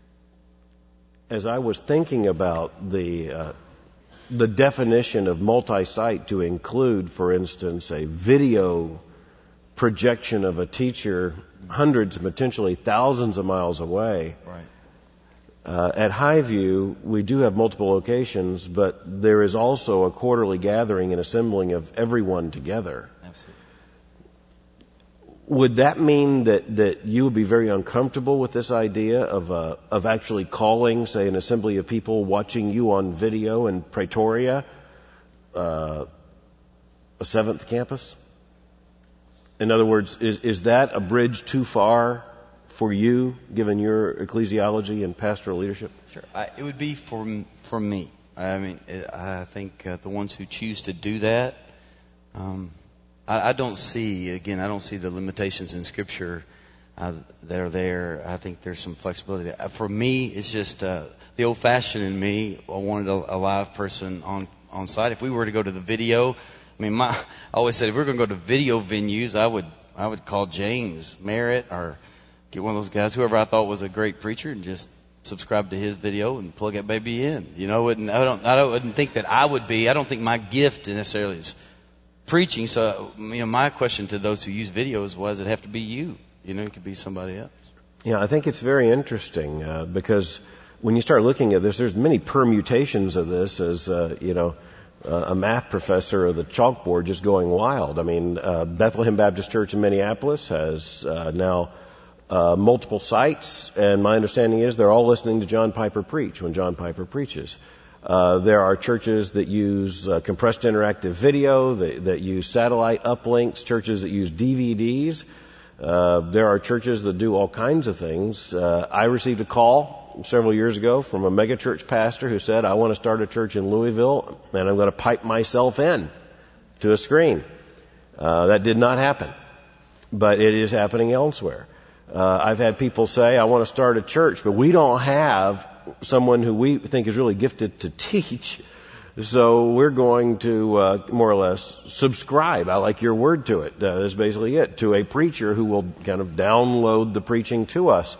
Speaker 1: as I was thinking about the uh, the definition of multi-site to include, for instance, a video projection of a teacher hundreds, potentially thousands of miles away.
Speaker 5: Right.
Speaker 1: Uh, at Highview, we do have multiple locations, but there is also a quarterly gathering and assembling of everyone together.
Speaker 5: Absolutely.
Speaker 1: Would that mean that, that you would be very uncomfortable with this idea of uh, of actually calling, say, an assembly of people watching you on video in Pretoria, uh, a seventh campus? In other words, is, is that a bridge too far for you, given your ecclesiology and pastoral leadership?
Speaker 5: Sure. I, it would be for for me. I mean, it, I think uh, the ones who choose to do that, um, I, I don't see, again, I don't see the limitations in Scripture uh, that are there. I think there's some flexibility there. For me, it's just uh, the old-fashioned in me. I wanted a, a live person on, on site. If we were to go to the video, I mean, my, I always said if we were going to go to video venues, I would I would call James Merritt or get one of those guys, whoever I thought was a great preacher, and just subscribe to his video and plug that baby in. You know, and I don't, I don't, wouldn't think that I would be. I don't think my gift necessarily is preaching. So, you know, my question to those who use videos was, it have to be you? You know, it could be somebody else.
Speaker 1: Yeah, I think it's very interesting uh, because when you start looking at this, there's many permutations of this. As uh, you know, uh, a math professor of the chalkboard just going wild. I mean, uh, Bethlehem Baptist Church in Minneapolis has uh, now. Uh, multiple sites, and my understanding is they're all listening to John Piper preach when John Piper preaches. Uh, there are churches that use uh, compressed interactive video, that, that use satellite uplinks, churches that use D V Ds. Uh, there are churches that do all kinds of things. Uh, I received a call several years ago from a megachurch pastor who said, I want to start a church in Louisville, and I'm going to pipe myself in to a screen. Uh, that did not happen, but it is happening elsewhere. Uh, I've had people say, I want to start a church, but we don't have someone who we think is really gifted to teach, so we're going to uh, more or less subscribe. I like your word to it. Uh, that's basically it. To a preacher who will kind of download the preaching to us.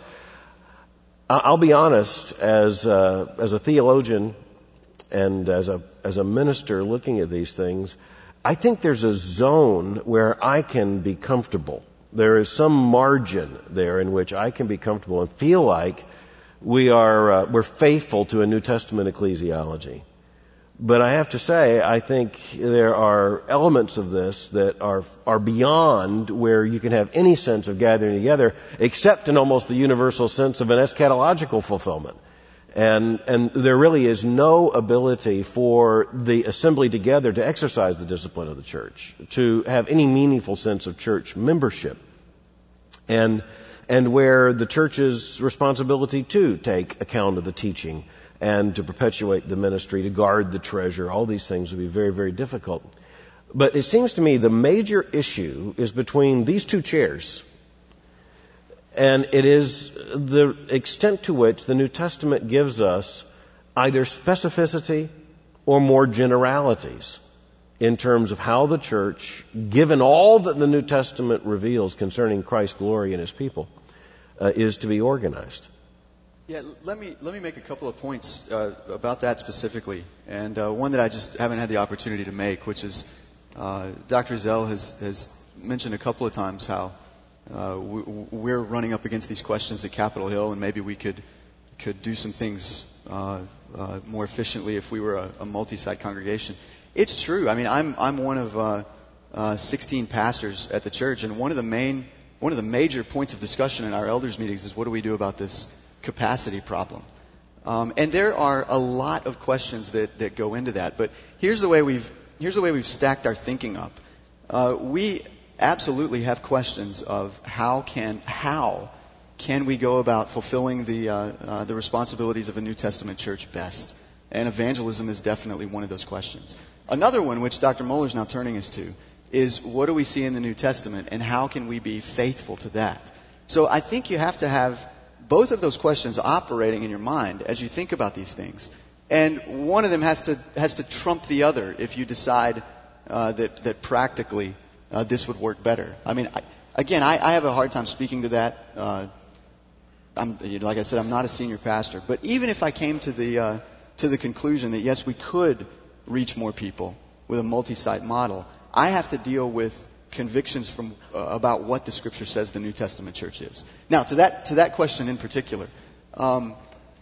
Speaker 1: I'll be honest, as uh, as a theologian and as a as a minister looking at these things, I think there's a zone where I can be comfortable. There is some margin there in which I can be comfortable and feel like we are uh, we're faithful to a New Testament ecclesiology. But I have to say, I think there are elements of this that are are beyond where you can have any sense of gathering together, except in almost the universal sense of an eschatological fulfillment. And and there really is no ability for the assembly together to exercise the discipline of the church, to have any meaningful sense of church membership. And and where the church's responsibility to take account of the teaching and to perpetuate the ministry, to guard the treasure, all these things would be very, very difficult. But it seems to me the major issue is between these two chairs. And it is the extent to which the New Testament gives us either specificity or more generalities in terms of how the church, given all that the New Testament reveals concerning Christ's glory and His people, uh, is to be organized.
Speaker 3: Yeah, let me let me make a couple of points uh, about that specifically, and uh, one that I just haven't had the opportunity to make, which is uh, Doctor Zell has has mentioned a couple of times how uh, we, we're running up against these questions at Capitol Hill, and maybe we could could do some things uh, uh, more efficiently if we were a, a multi-site congregation. It's true. I mean, I'm I'm one of uh, uh, sixteen pastors at the church, and one of the main one of the major points of discussion in our elders meetings is what do we do about this capacity problem. Um, and there are a lot of questions that, that go into that. But here's the way we've here's the way we've stacked our thinking up. Uh, we absolutely have questions of how can how can we go about fulfilling the uh, uh, the responsibilities of a New Testament church best? And evangelism is definitely one of those questions. Another one, which Doctor Mohler's now turning us to, is what do we see in the New Testament, and how can we be faithful to that? So I think you have to have both of those questions operating in your mind as you think about these things. And one of them has to has to trump the other if you decide uh, that, that practically uh, this would work better. I mean, I, again, I, I have a hard time speaking to that. Uh, I'm, you know, like I said, I'm not a senior pastor. But even if I came to the uh, to the conclusion that, yes, we could reach more people with a multi-site model, I have to deal with convictions from uh, about what the Scripture says the New Testament church is. Now, to that to that question in particular, um,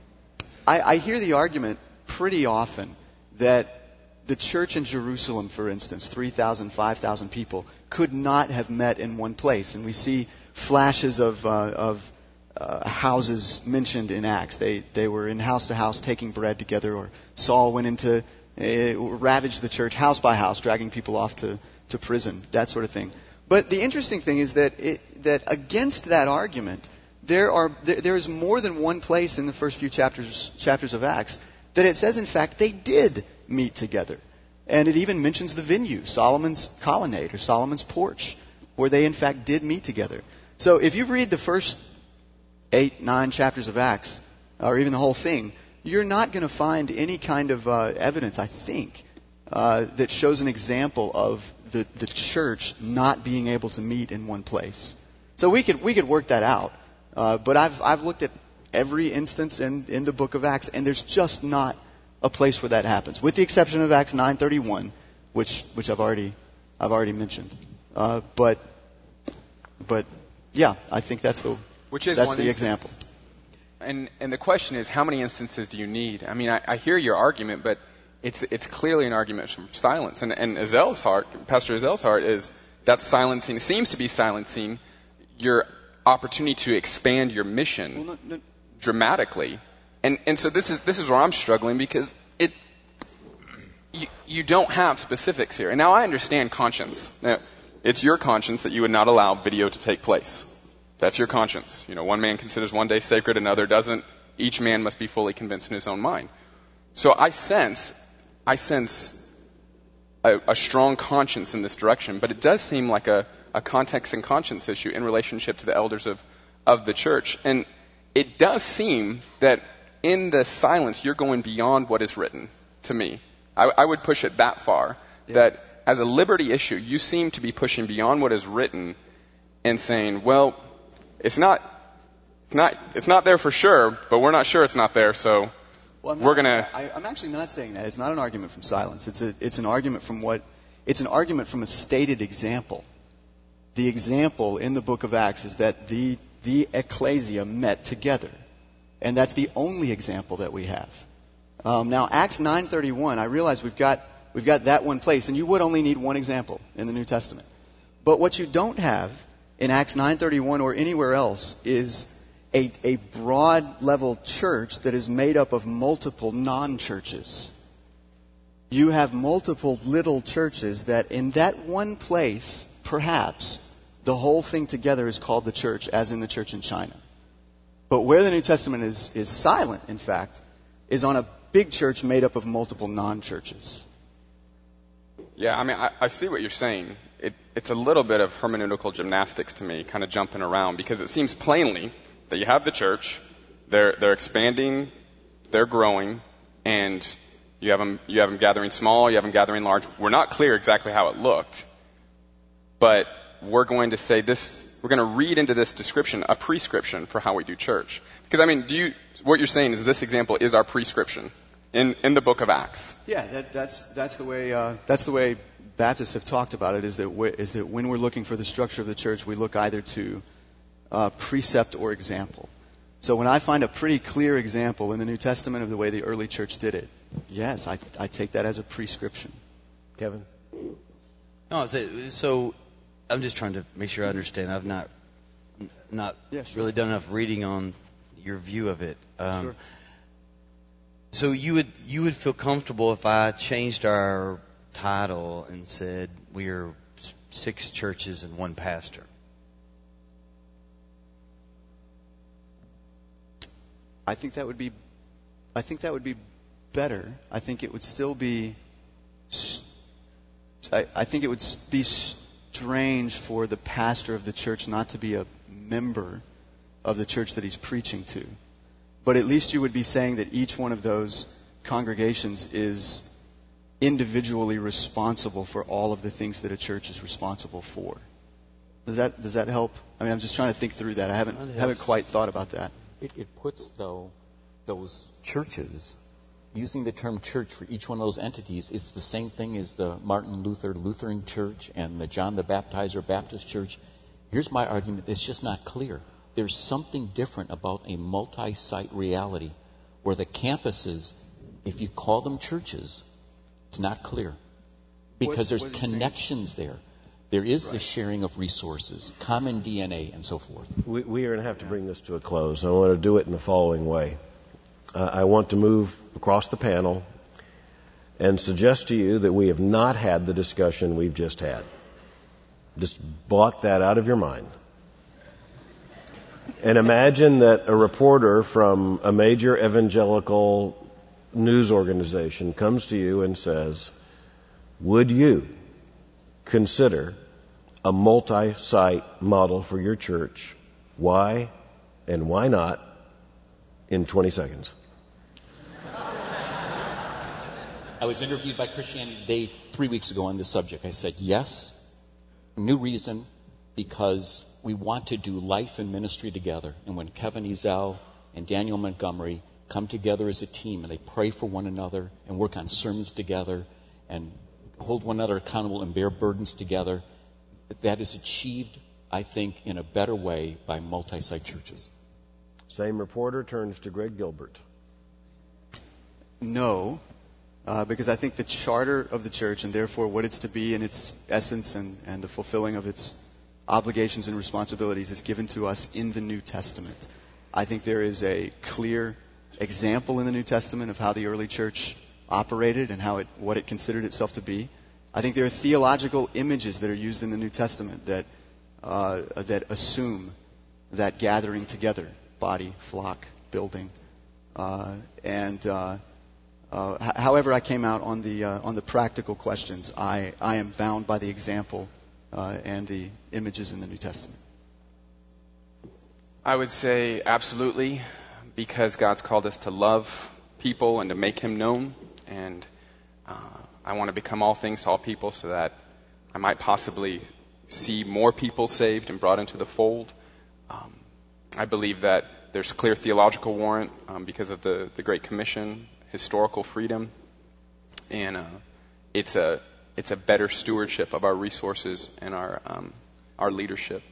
Speaker 3: I, I hear the argument pretty often that the church in Jerusalem, for instance, three thousand, five thousand people, could not have met in one place. And we see flashes of uh, of uh, houses mentioned in Acts. They they were in house to house taking bread together, or Saul went into uh, ravaged the church house by house, dragging people off to to prison, that sort of thing. But the interesting thing is that it, that against that argument, there are there, there is more than one place in the first few chapters chapters of Acts that it says, in fact, they did meet together. And it even mentions the venue, Solomon's colonnade or Solomon's porch, where they, in fact, did meet together. So if you read the first eight, nine chapters of Acts, or even the whole thing, you're not going to find any kind of uh, evidence, I think, uh, that shows an example of the, the church not being able to meet in one place. So we could we could work that out. Uh, but I've I've looked at every instance in, in the book of Acts, and there's just not a place where that happens, with the exception of Acts nine thirty-one, which which I've already I've already mentioned. Uh, but but yeah, I think that's the
Speaker 4: which is
Speaker 3: that's
Speaker 4: one
Speaker 3: the
Speaker 4: instance.
Speaker 3: example.
Speaker 4: And and the question is, how many instances do you need? I mean, I, I hear your argument, but it's it's clearly an argument from silence. And and Azel's heart, Pastor Azel's heart, is that silencing seems to be silencing your opportunity to expand your mission well, no, no. dramatically. And and so this is this is where I'm struggling, because it you, you don't have specifics here. And now I understand conscience. Now, it's your conscience that you would not allow video to take place. That's your conscience. You know, one man considers one day sacred, another doesn't. Each man must be fully convinced in his own mind. So I sense, I sense a, a strong conscience in this direction, but it does seem like a, a context and conscience issue in relationship to the elders of, of the church. And it does seem that in the silence, you're going beyond what is written to me. I, I would push it that far, yeah. that as a liberty issue, you seem to be pushing beyond what is written and saying, well, It's not, it's not, it's not there for sure, but we're not sure it's not there, so
Speaker 3: well,
Speaker 4: we're going to.
Speaker 3: I'm actually not saying that. It's not an argument from silence. It's a, it's an argument from what, it's an argument from a stated example. The example in the book of Acts is that the, the ecclesia met together. And that's the only example that we have. Um, now, Acts nine thirty-one, I realize we've got, we've got that one place, and you would only need one example in the New Testament. But what you don't have in Acts nine thirty-one or anywhere else is a, a broad level church that is made up of multiple non-churches. You have multiple little churches that in that one place, perhaps, the whole thing together is called the church, as in the church in China. But where the New Testament is, is silent, in fact, is on a big church made up of multiple non-churches.
Speaker 4: Yeah, I mean, I, I see what you're saying. It, it's a little bit of hermeneutical gymnastics to me, kind of jumping around, because it seems plainly that you have the church, they're they're expanding, they're growing, and you have them you have them gathering small, you have them gathering large. We're not clear exactly how it looked, but we're going to say this we're going to read into this description a prescription for how we do church. Because, I mean, do you, what you're saying is this example is our prescription in, in the book of Acts.
Speaker 3: Yeah, that, that's, that's the way, uh, that's the way Baptists have talked about it, is that, we, is that when we're looking for the structure of the church, we look either to uh, precept or example. So when I find a pretty clear example in the New Testament of the way the early church did it, yes, I, I take that as a prescription.
Speaker 1: Kevin?
Speaker 5: No, so I'm just trying to make sure I understand. I've not not
Speaker 3: yeah, sure.
Speaker 5: really done enough reading on your view of it. Um,
Speaker 3: sure.
Speaker 5: So you would you would feel comfortable if I changed our title and said we are six churches and one pastor?
Speaker 3: I think that would be, I think that would be better. I think it would still be, I, I think it would be strange for the pastor of the church not to be a member of the church that he's preaching to. But at least you would be saying that each one of those congregations is individually responsible for all of the things that a church is responsible for. Does that does that help? I mean, I'm just trying to think through that. I haven't haven't quite thought about that.
Speaker 2: It, it puts, though, those churches, using the term church for each one of those entities, it's the same thing as the Martin Luther Lutheran Church and the John the Baptizer Baptist Church. Here's my argument. It's just not clear. There's something different about a multi-site reality where the campuses, if you call them churches, it's not clear. Because
Speaker 3: what,
Speaker 2: there's
Speaker 3: what
Speaker 2: connections there. There is right. the sharing of resources, common D N A, and so forth.
Speaker 1: We, we are going to have to bring this to a close. I want to do it in the following way. Uh, I want to move across the panel and suggest to you that we have not had the discussion we've just had. Just block that out of your mind. And imagine that a reporter from a major evangelical news organization comes to you and says, would you consider a multi-site model for your church? Why and why not in twenty seconds?
Speaker 2: I was interviewed by Christianity Today three weeks ago on this subject. I said, yes, new reason, because we want to do life and ministry together. And when Kevin Ezell and Daniel Montgomery come together as a team and they pray for one another and work on sermons together and hold one another accountable and bear burdens together, that is achieved, I think, in a better way by multi-site churches.
Speaker 1: Same reporter turns to Greg Gilbert.
Speaker 3: No, uh, because I think the charter of the church, and therefore what it's to be in its essence and, and the fulfilling of its obligations and responsibilities, is given to us in the New Testament. I think there is a clear example in the New Testament of how the early church operated and how it, what it considered itself to be. I think there are theological images that are used in the New Testament that uh, that assume that gathering together, body, flock, building, uh, and uh, uh, h- however I came out on the uh, on the practical questions, I I am bound by the example uh, and the images in the New Testament.
Speaker 4: I would say absolutely, because God's called us to love people and to make Him known. And uh, I want to become all things to all people so that I might possibly see more people saved and brought into the fold. Um, I believe that there's clear theological warrant um, because of the, the Great Commission, historical freedom, and uh, it's a it's a better stewardship of our resources and our um, our leadership.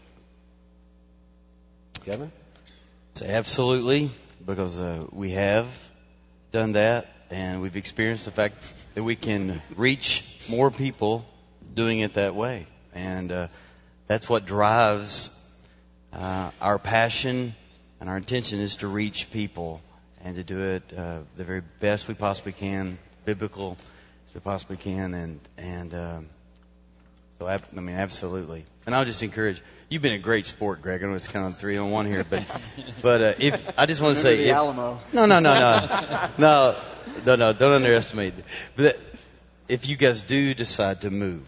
Speaker 1: Kevin?
Speaker 5: Say absolutely, because uh, we have done that. And we've experienced the fact that we can reach more people doing it that way. And uh, that's what drives uh, our passion and our intention, is to reach people and to do it uh, the very best we possibly can, biblical as we possibly can. And, and um, so, I mean, absolutely. And I'll just encourage, you've been a great sport, Greg. I know it's kind of three on one here, but but uh, if I just want to say,
Speaker 3: the
Speaker 5: if,
Speaker 3: Alamo.
Speaker 5: no, no, no, no, no. No, no, don't underestimate. But if you guys do decide to move,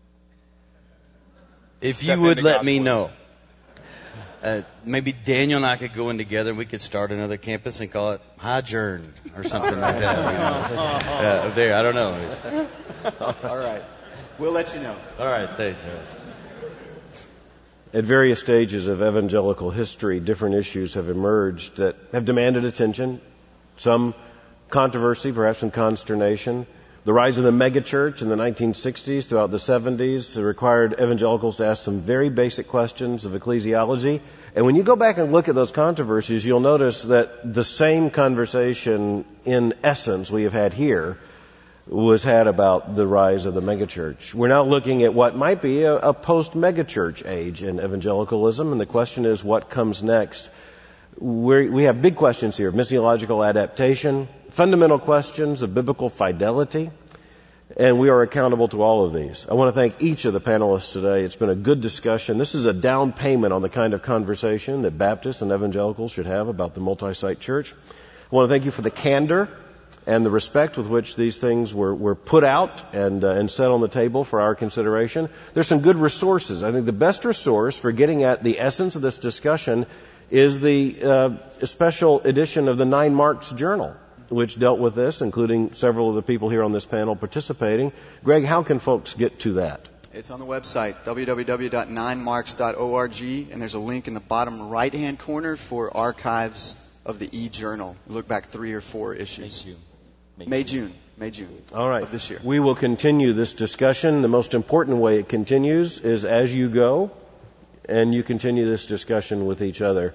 Speaker 5: if
Speaker 4: Step
Speaker 5: you would let
Speaker 4: God's
Speaker 5: me
Speaker 4: way.
Speaker 5: know, uh, maybe Daniel and I could go in together and we could start another campus and call it Highjourn or something like that. You know? uh, there, I don't know.
Speaker 3: All right. We'll let you know.
Speaker 5: All right, thanks. All right.
Speaker 1: At various stages of evangelical history, different issues have emerged that have demanded attention, some controversy, perhaps some consternation. The rise of the megachurch in the nineteen sixties throughout the seventies required evangelicals to ask some very basic questions of ecclesiology. And when you go back and look at those controversies, you'll notice that the same conversation, in essence, we have had here was had about the rise of the megachurch. We're now looking at what might be a, a post-megachurch age in evangelicalism, and the question is, what comes next? We're, we have big questions here: missiological adaptation, fundamental questions of biblical fidelity, and we are accountable to all of these. I want to thank each of the panelists today. It's been a good discussion. This is a down payment on the kind of conversation that Baptists and evangelicals should have about the multi-site church. I want to thank you for the candor and the respect with which these things were, were put out and, uh, and set on the table for our consideration. There's some good resources. I think the best resource for getting at the essence of this discussion is the uh, special edition of the Nine Marks Journal, which dealt with this, including several of the people here on this panel participating. Greg, how can folks get to that?
Speaker 3: It's on the website, w w w dot nine marks dot org, and there's a link in the bottom right-hand corner for archives of the e-journal. Look back three or four issues.
Speaker 2: Thank you.
Speaker 3: May, June. May, June.
Speaker 1: All right.
Speaker 3: Of this year.
Speaker 1: We will continue this discussion. The most important way it continues is as you go, and you continue this discussion with each other,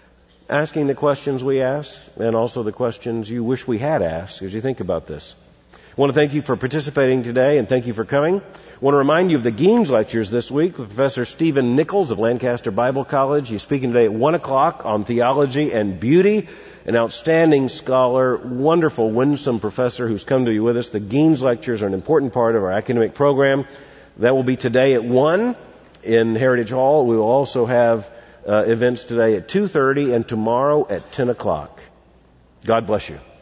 Speaker 1: asking the questions we ask, and also the questions you wish we had asked as you think about this. I want to thank you for participating today, and thank you for coming. I want to remind you of the Geens Lectures this week with Professor Stephen Nichols of Lancaster Bible College. He's speaking today at one o'clock on theology and beauty. An outstanding scholar, wonderful, winsome professor who's come to be with us. The Geens Lectures are an important part of our academic program. That will be today at one in Heritage Hall. We will also have uh, events today at two thirty and tomorrow at ten o'clock. God bless you.